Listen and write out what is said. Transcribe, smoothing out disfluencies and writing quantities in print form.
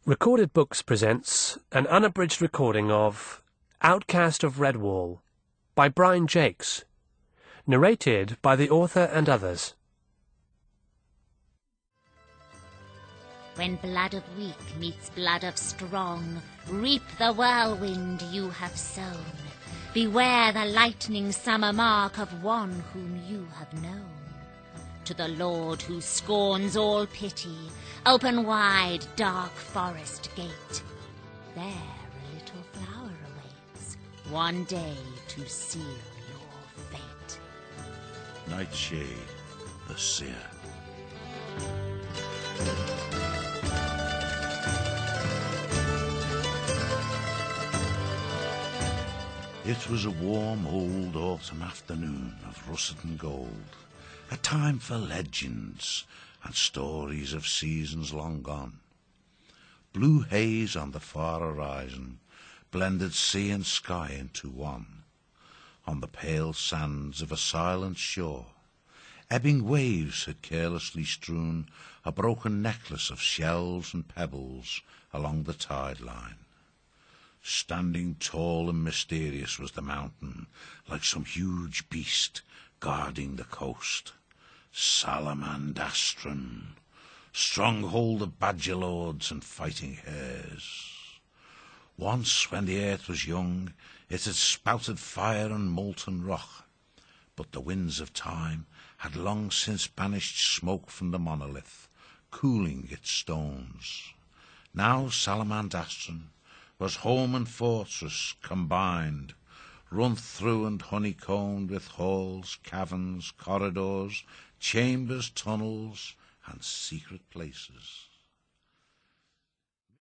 Recorded Books presents an unabridged recording of Outcast of Redwall by Brian Jakes, narrated by the author and others. When blood of weak meets blood of strong, reap the whirlwind you have sown. Beware the lightning summer mark of one whom you have known. To the Lord who scorns all pity, open wide dark forest gate. There a little flower awaits, one day to seal your fate. Nightshade, the seer. It was a warm old autumn afternoon of russet and gold, a time for legends and stories of seasons long gone. Blue haze on the far horizon blended sea and sky into one. On the pale sands of a silent shore, ebbing waves had carelessly strewn a broken necklace of shells and pebbles along the tide line. Standing tall and mysterious was the mountain, like some huge beast guarding the coast. Salamandastron, stronghold of badger lords and fighting hares. Once, when the earth was young, it had spouted fire and molten rock, but the winds of time had long since banished smoke from the monolith, cooling its stones. Now Salamandastron was home and fortress combined, run through and honeycombed with halls, caverns, corridors, chambers, tunnels, and secret places.